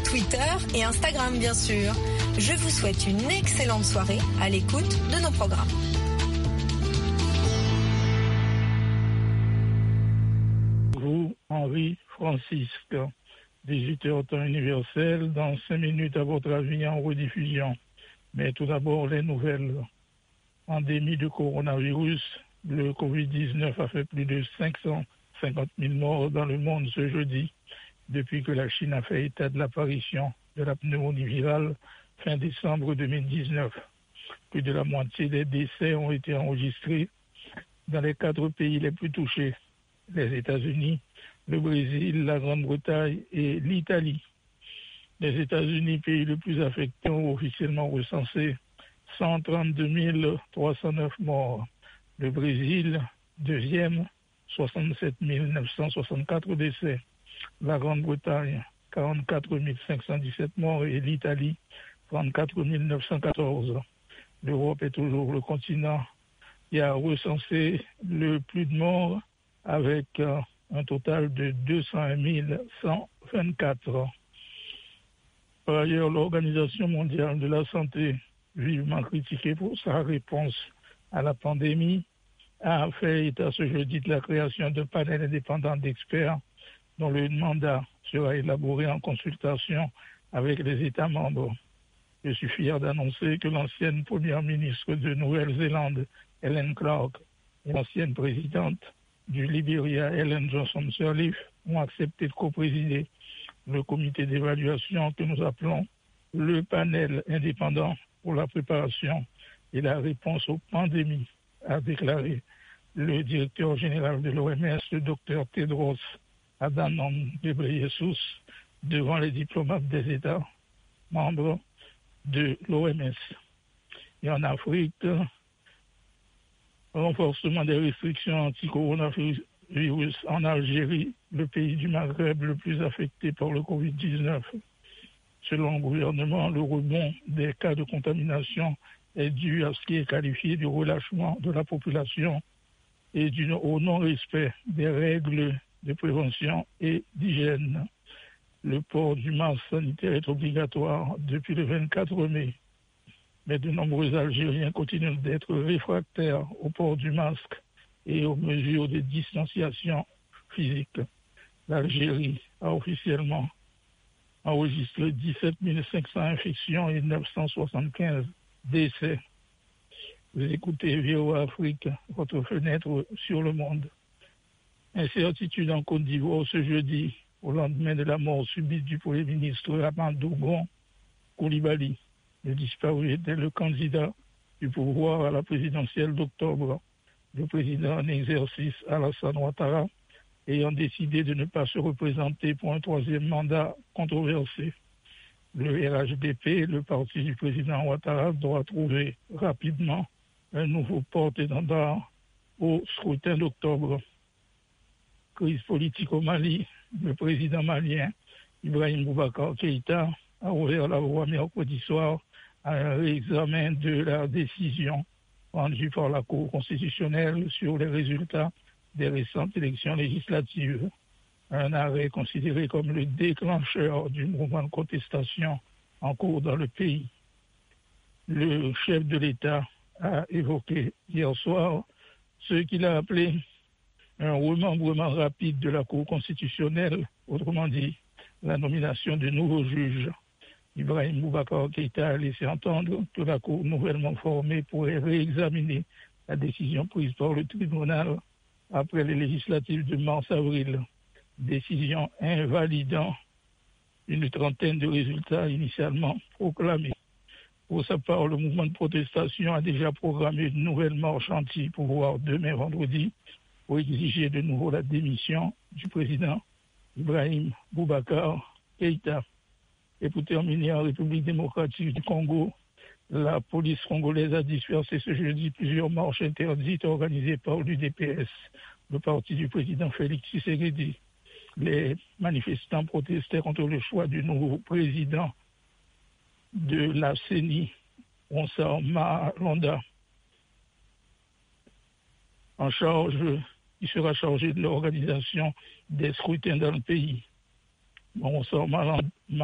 Twitter et Instagram bien sûr. Je vous souhaite une excellente soirée à l'écoute de nos programmes. Vous, Henri Francisque, 18h temps universel, dans 5 minutes à votre avis en rediffusion. Mais tout d'abord, les nouvelles. Pandémie de coronavirus, le Covid-19 a fait plus de 550 000 morts dans le monde ce jeudi, depuis que la Chine a fait état de l'apparition de la pneumonie virale fin décembre 2019. Plus de la moitié des décès ont été enregistrés dans les 4 pays les plus touchés, les États-Unis, le Brésil, la Grande-Bretagne et l'Italie. Les États-Unis, pays le plus affecté, ont officiellement recensé 132 309 morts. Le Brésil, deuxième, 67 964 décès. La Grande-Bretagne, 44 517 morts et l'Italie, 34 914. L'Europe est toujours le continent qui a recensé le plus de morts avec un total de 201 124. Par ailleurs, l'Organisation mondiale de la santé, vivement critiquée pour sa réponse à la pandémie, a fait état ce jeudi de la création d'un panel indépendant d'experts dont le mandat sera élaboré en consultation avec les États membres. Je suis fier d'annoncer que l'ancienne première ministre de Nouvelle-Zélande, Helen Clark, et l'ancienne présidente du Libéria, Ellen Johnson-Sirleaf, ont accepté de coprésider le comité d'évaluation que nous appelons le panel indépendant pour la préparation et la réponse aux pandémies, a déclaré le directeur général de l'OMS, le Dr Tedros Adhanom Ghebreyesus, devant les diplomates des États membres de l'OMS. Et en Afrique, renforcement des restrictions anti-coronavirus en Algérie, le pays du Maghreb le plus affecté par le Covid-19. Selon le gouvernement, le rebond des cas de contamination est dû à ce qui est qualifié du relâchement de la population et au non-respect des règles de prévention et d'hygiène. Le port du masque sanitaire est obligatoire depuis le 24 mai. Mais de nombreux Algériens continuent d'être réfractaires au port du masque et aux mesures de distanciation physique. L'Algérie a officiellement enregistré 17 500 infections et 975 décès. Vous écoutez VOA Afrique, votre fenêtre sur le monde. Incertitude en Côte d'Ivoire ce jeudi, au lendemain de la mort subite du Premier ministre Amadou Gon Coulibaly. Le disparu était le candidat du pouvoir à la présidentielle d'octobre. Le président en exercice, Alassane Ouattara, ayant décidé de ne pas se représenter pour un 3e mandat controversé. Le RHDP, le parti du président Ouattara, doit trouver rapidement un nouveau porte-étendard au scrutin d'octobre. Crise politique au Mali, le président malien Ibrahim Boubacar Keïta a ouvert la voie mercredi soir à un réexamen de la décision rendue par la Cour constitutionnelle sur les résultats des récentes élections législatives. Un arrêt considéré comme le déclencheur du mouvement de contestation en cours dans le pays. Le chef de l'État a évoqué hier soir ce qu'il a appelé un remembrement rapide de la Cour constitutionnelle, autrement dit, la nomination de nouveaux juges. Ibrahim Boubacar Keïta a laissé entendre que la Cour nouvellement formée pourrait réexaminer la décision prise par le tribunal après les législatives de mars-avril. Décision invalidant une trentaine de résultats initialement proclamés. Pour sa part, le mouvement de protestation a déjà programmé une nouvelle marche anti-pouvoir demain vendredi pour exiger de nouveau la démission du président Ibrahim Boubacar Keïta. Et pour terminer, en République démocratique du Congo, la police congolaise a dispersé ce jeudi plusieurs marches interdites organisées par l'UDPS, le parti du président Félix Tshisekedi. Les manifestants protestaient contre le choix du nouveau président de la CENI, Ronsard Malonda, qui sera chargé de l'organisation des scrutins dans le pays. Ronsard Malonda